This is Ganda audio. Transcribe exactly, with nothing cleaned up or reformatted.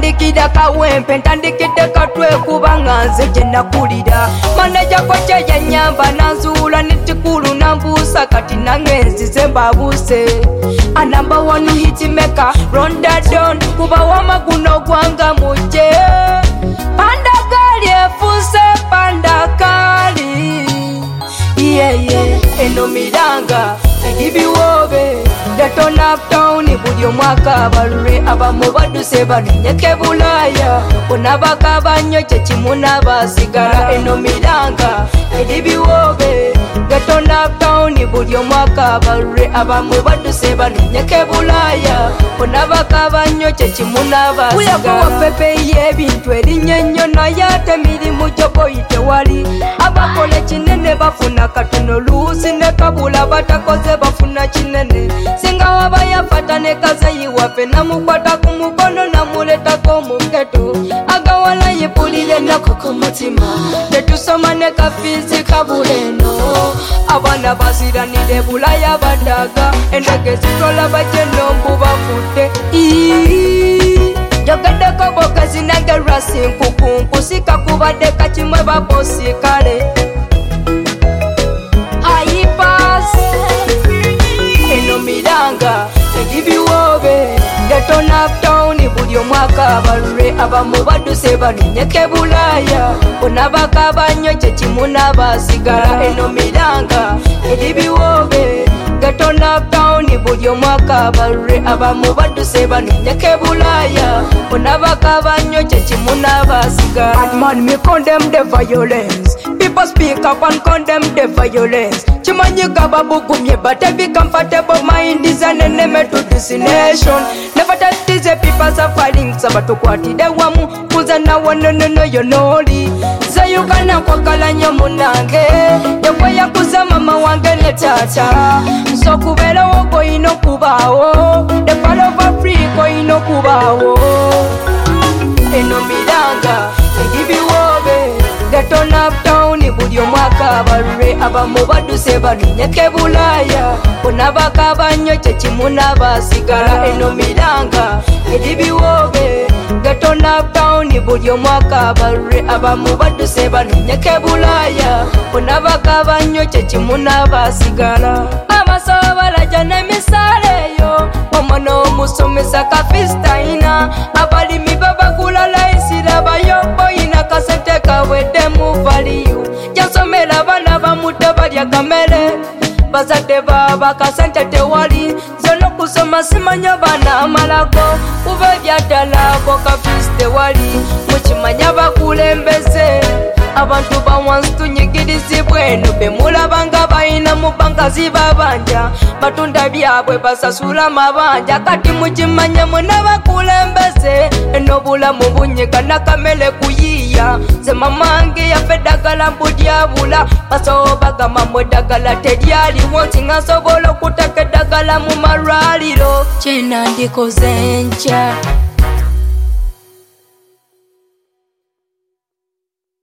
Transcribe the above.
tandikira kawempe ntandikidde katwe kubanga nze gye nakulira maneja ko kye yanyamba nanzuula netikulu nambuusa kati nange nzize mbabuuse a number one hit maker ronda don kuba wamaguno gwanga muje pandakali efuuse pandakali yeah, yeah. Eno miranga egibiwobe Daton uptown buli omwaka abalule abamu baduse banenyeke Bulaaya bonna bakaba nnyo kye kimu n'abasigala eno miranga egibiwobe Daton uptown buli omwaka abalule abamu baduse banenyeke Bulaaya bonna bakaba nnyo kye kimu n'abasigala kuyakuwa pepe y'ebintu erinnya ennyo naye ate mirimu gyoboyi tewali abakola kinene bafuna katono luusi ne kabula batakoze bafuna kinene singa waba yafata ne kazayi waffe namukwata ku mukono namuletako muketo agawala yipulire nako ku mutima tetusoma ne kafiizi kabuleno abaana basiranire Bulaaya badaga endege zitolaba gyenombu bafudde jogeddeko bokezi nange lwasi nkukunku sika kubadde kakimwe babosi kale eno miranga egibiwobe Daton uptown buli omwaka abalule abamu baduse banenyeke Bulaaya bonna bakaba nnyo kye kimu n'abasigala eno miranga egibiwobe Daton uptown buli omwaka abalule abamu baduse banenyeke Bulaaya bonna bakaba nnyo kye kimu n'abasigala Badman me condemn the violence people speak up and condemn the violence chimanyi gababugumye but every comfortable mind is an enemy to this nation never that these people suffering sabatukwatide wamu kuza nawo nonono yonoli zayugana kwagala nnyo munange yekwe yakuza mama wange ne taata so kubeerawo goyina okubaawo the part of Africa oyina okubaawo eno miranga egibiwobe Daton uptown buli omwaka abalule abamu baduse banenyeke Bulaaya bonna bakaba nnyo kye kimu n'abasigala eno miranga egibiwobe Daton uptown buli omwaka abalule abamu baduse banenyeke Bulaaya bonna bakaba nnyo kye kimu n'abasigala abasawo balaja n'emisaala eyo omwana omusomesa kafisitayina abalimi babagula layisira bayoboyina kasente kawedde mu valiyu jasomera abaana bamuto balya kamere bazadde baba kasente tewali zona okusoma simanya baana amalago kuba ebyaddalako kafisi tewali mukimanya bakulembeze abantu bawansi tunyigirizibwa eno bemulabanga bayina mu banka zibabanja batunda byabwe basasula mabanja kati mukimanya mwena bakulembeze eno bulamu bunyiga nakamere kuyiya ze mamange yafe eddagala mbudyabula basawo bagamba mu eddagala teryaliwo nti nga nsobola okutaka eddagala mu malwaliro kyenandikoze nkya